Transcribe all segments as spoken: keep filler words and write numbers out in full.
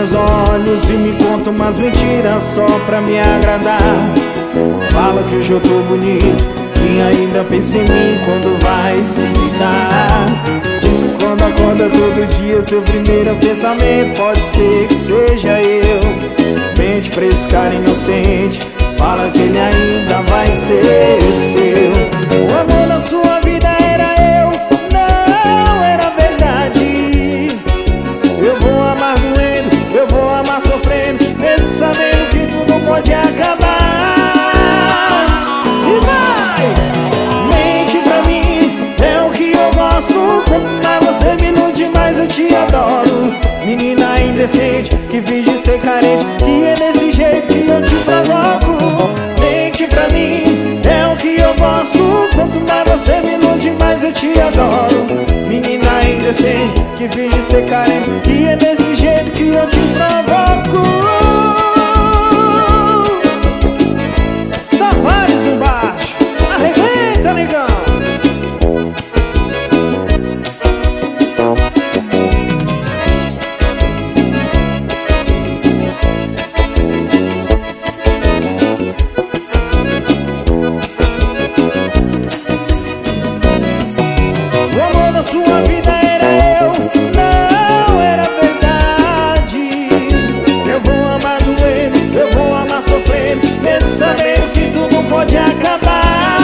meus olhos e me conta umas mentiras só pra me agradar. Fala que hoje eu tô bonito e ainda pensa em mim quando vai se deitar. Diz que quando acorda todo dia seu primeiro pensamento pode ser que seja eu. Mente pra esse cara inocente, fala que ele ainda vai ser seu. O amor da sua vida era eu, não era verdade. Eu vou amar doendo, eu vou amar sofrendo, mesmo sabendo que tudo pode acabar. E vai! Mente pra mim, é o que eu gosto. Quanto mais você me ilude, mais eu te adoro. Menina indecente, que finge ser carente, que é desse jeito que eu te provoco. Mente pra mim, é o que eu gosto. Quanto mais você me ilude, mais eu te adoro. Menina indecente, que finge ser carente, que é desse jeito que eu te provoco. Tavares embaixo, arrebenta, negão. Sua vida era eu, não era verdade. Eu vou amar doendo, eu vou amar sofrendo, mesmo sabendo que tudo pode acabar.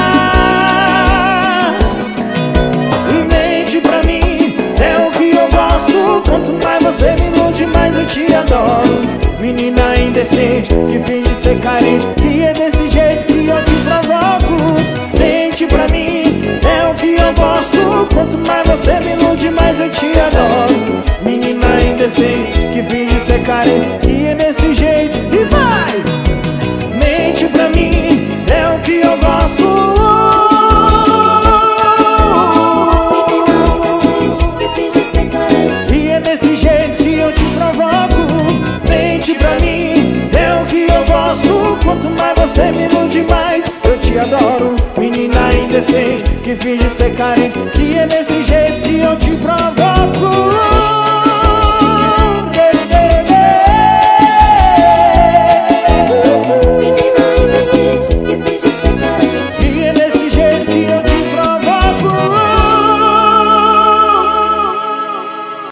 E mente pra mim, é o que eu gosto. Quanto mais você me ilude, mais eu te adoro. Menina indecente, que finge ser carente, que é desse jeito que eu te provoco. Mente pra mim, é o que eu gosto. Quanto mais você me ilude, mais eu te adoro. Menina indecente, que finge ser carente, que é desse jeito. E vai! Mente pra mim, é o que eu gosto. E é desse jeito que eu te provoco. Mente pra mim, é o que eu gosto. Quanto mais você me ilude, mais eu te adoro. Menina indecente, que finge ser carente, que é desse jeito que eu te provoco.